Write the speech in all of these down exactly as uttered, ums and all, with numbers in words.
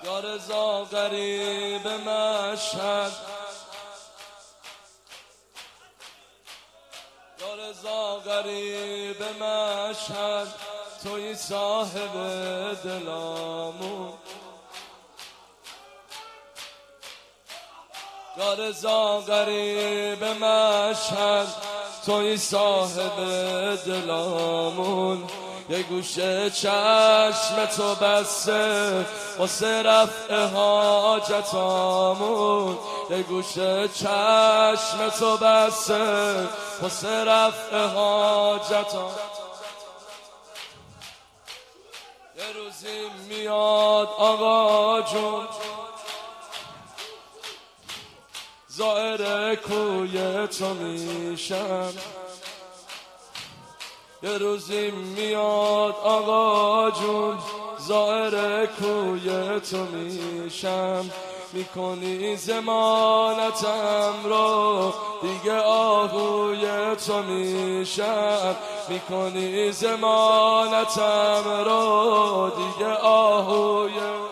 یا رضا غریب مشهد، یا رضا غریب مشهد، توی صاحب دلامون. یا رضا غریب مشهد، توی صاحب دلامون. یه گوشه چشم تو بسته واسه رفع حاجتامون. یه گوشه چشم تو بسته واسه رفع حاجتامون. یه روزی میاد آقا جون زائر کوی تو میشم. یه روزی میاد آقا جون زائر کوی تو میشم. میکنی ضمانتم رو دیگه آهوی تو میشم. میکنی ضمانتم رو دیگه آهوی.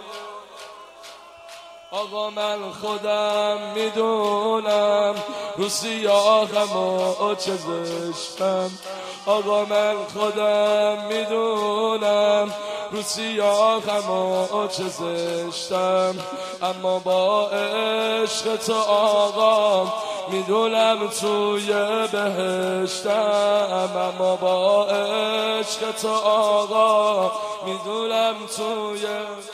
آقا من خودم میدونم رو سیاهم و چه زشتم. آقا من خودم میدونم رو سیاهم و چه زشتم. اما با عشق تو آقا میدونم توی بهشتم. اما با عشق تو آقا میدونم توی.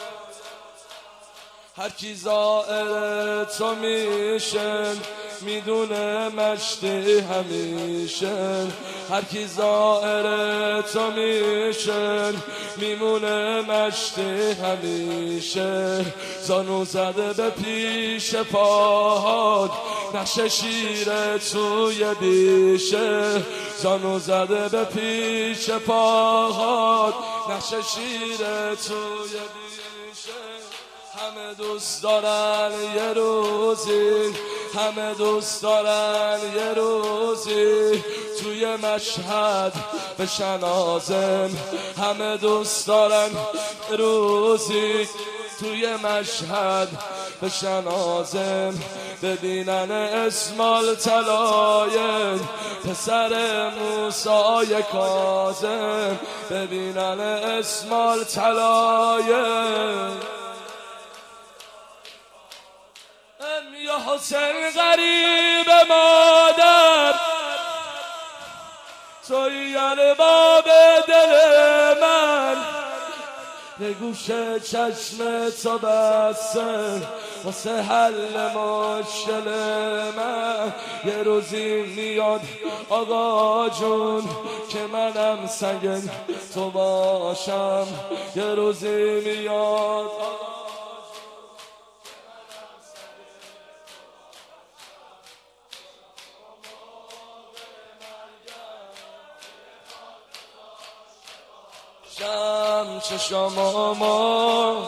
هر کی زائر تو میشه میدونه مشتی همیشه. هر کی زائر تو میشه میمونه مشتی همیشه. زانو زده به پیش پاهات نقش شیر توی بیشه. زانو زده به پیش پاهات نقش شیر توی بیشه. همه دوست دارن یه روزی، همه دوست دارن یه روزی توی مشهد بشن آزم. همه دوست دارن یه روزی توی مشهد بشن آزم. ببینن اسمال طلایه پسر موسی کاظم. ببینن اسمال طلایه یا حسین غریب مادر، توی ارباب دل من. یه گوشه چشم تو بسته واسه حل مشکل من. یه روزی میاد آقا جون که منم سنگ تو باشم. یه روزی میاد شم چشم ما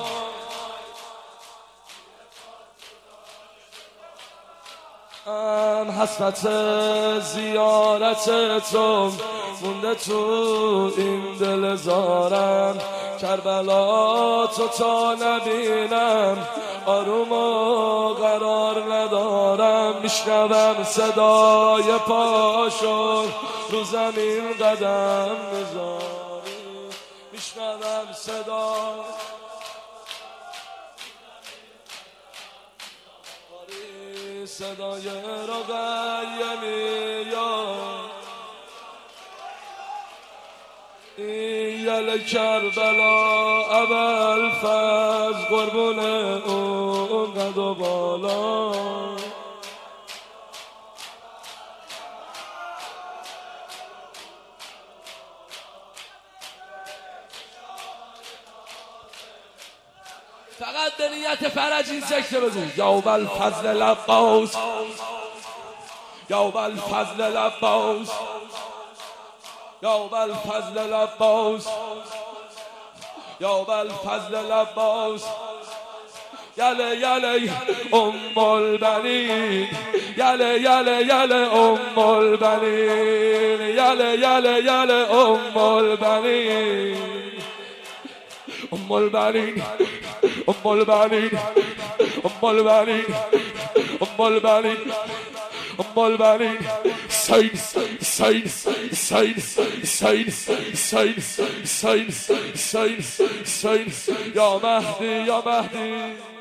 ام حسرت زیارت تو مونده تو این دل زارم. کربلا تو تا نبینم آروم و قرار ندارم. میشنوم صدای پاشو رو زمین قدم میذاری. میشنوم صدا صدای رقیه میاد. این یل کربلا اول فز قربون اون قد و بالا. فقط به نیت فرج این سکته بزن. یا بل فضل لباس، یا بل فضل لباس، یا بل فضل لباس، یا بل فضل لباس. یله یله ام البنین، یله یله یله ام البنین، یله یله یله ام البنین. ام ام البنین ام البنین ام البنین ام البنین ام البنین سید سید سید سید سید سید سید سید یا مهدی یا مهدی